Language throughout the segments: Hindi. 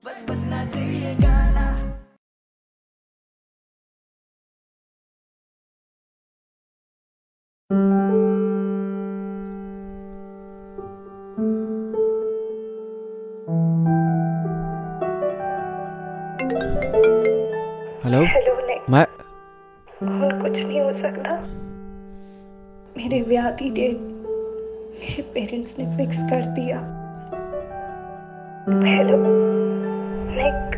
बस बजना चाहिए गाना। हेलो। हेलो नहीं, मैं ਹੁਣ कुछ नहीं हो सकता। मेरे ब्याह की डेट मेरे पेरेंट्स ने फिक्स कर दिया। Hello Nick,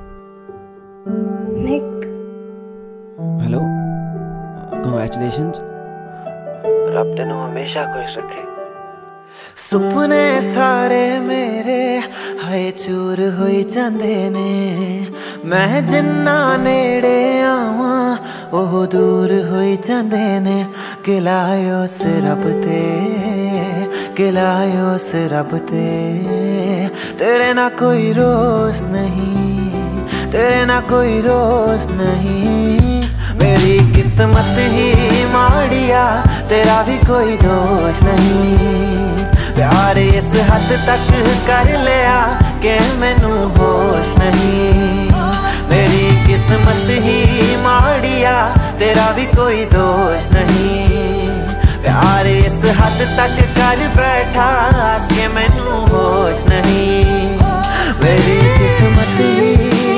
Nick hello, congratulations. रब तेनों हमेशा खुश रखे। सुपने सारे मेरे हाय चूर होई जांदे ने, मैं जिन्ना नेड़े आवां ओह दूर होई जांदे ने। गिलायो से रब ते, गिलायो से रब ते, तेरे ना कोई रोज नहीं, तेरे ना कोई रोज नहीं। मेरी किस्मत ही माड़िया, तेरा भी कोई दोष नहीं। प्यार इस हद तक कर लिया कि मैनू होश नहीं। मेरी किस्मत ही माड़िया, तेरा भी कोई दोष नहीं। प्यार इस हद तक कर बैठा कि मैनू होश नहीं। मेरी किस्मत ही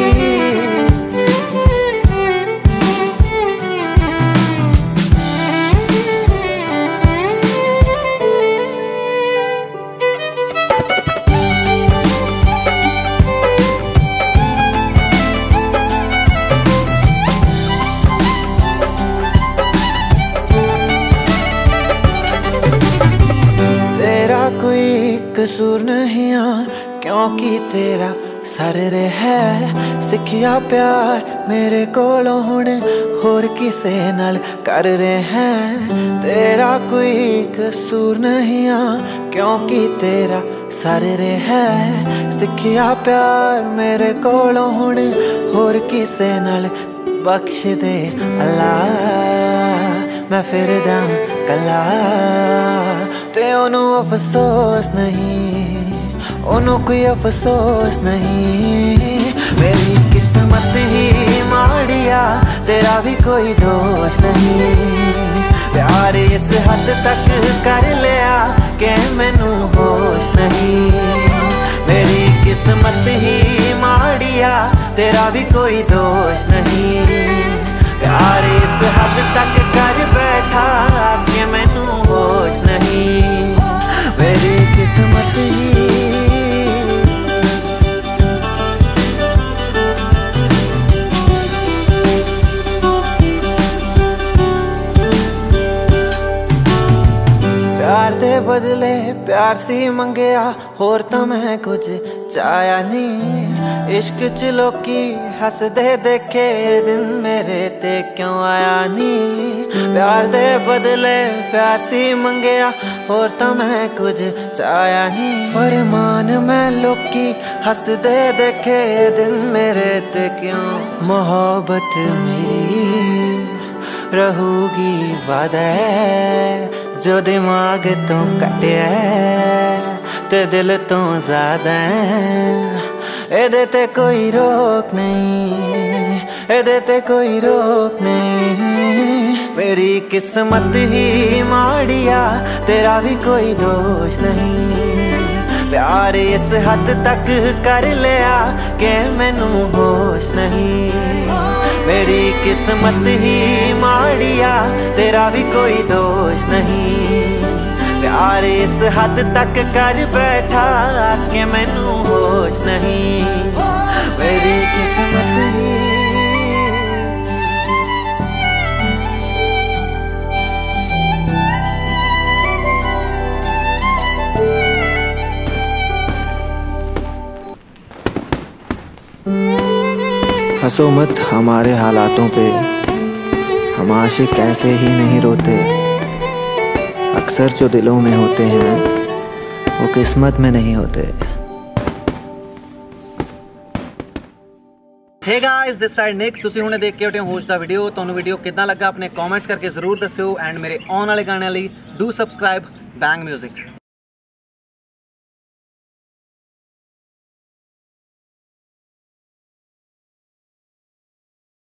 कोई कसूर नहीं क्योंकि तेरा सर रे है। सिखिया प्यार मेरे कोलों हुण होर किसे नाल कर रहे हैं। तेरा कोई कसूर नहीं क्योंकि तेरा सर रे है। सिखिया प्यार मेरे कोलों हुण होर किसे नाल बख्श दे अल्लाह, मैं फिर दा कला ते ओनू अफसोस नहीं, ओनू कोई अफसोस नहीं। मेरी किस्मत ही माड़िया, तेरा भी कोई दोष नहीं। प्यार इस हद तक कर लिया कि मैनू होश नहीं। मेरी किस्मत ही माड़िया, तेरा भी कोई दोष नहीं। प्यार इस हद तक कर बैठा कि मैनू होश नहीं। मेरी किस्मत ही प्यार दे बदले प्यार सी मंगया, होर तो मैं कुछ चाया नहीं। इश्क च लोकी हसदे देखे दिन मेरे ते क्यों आया नहीं। प्यार दे बदले प्यार सी मंगया, होर तो मैं कुछ चाया नहीं। फरमान मैं लोकी हसदे देखे दिन मेरे ते क्यों। मोहब्बत मेरी रहूगी वादा जो दिमाग तो कटिया ते दिल तो ज्यादा। एदे ते कोई रोक नहीं, एदे ते कोई रोक नहीं। मेरी किस्मत ही माड़िया, तेरा भी कोई दोष नहीं। प्यार इस हद तक कर लिया कि मैनू होश नहीं। मेरी किस्मत ही माड़िया, तेरा भी कोई दोष नहीं। प्यार इस हद तक कर बैठा कि मैनू होश नहीं। मेरी किस्मत ही हंसो मत हमारे हालातों पे, हम आशिक ऐसे ही नहीं रोते। अक्सर जो दिलों में होते हैं वो किस्मत में नहीं होते। Hey guys, this side Nick. तुसीं हुणे देख के हटे होश दा वीडियो। तुहानूं वीडियो कितना लगा अपने कमेंट्स करके जरूर दस्सिओ। एंड मेरे आने वाले गाने लई डू सबसक्राइब बैंग म्यूजिक।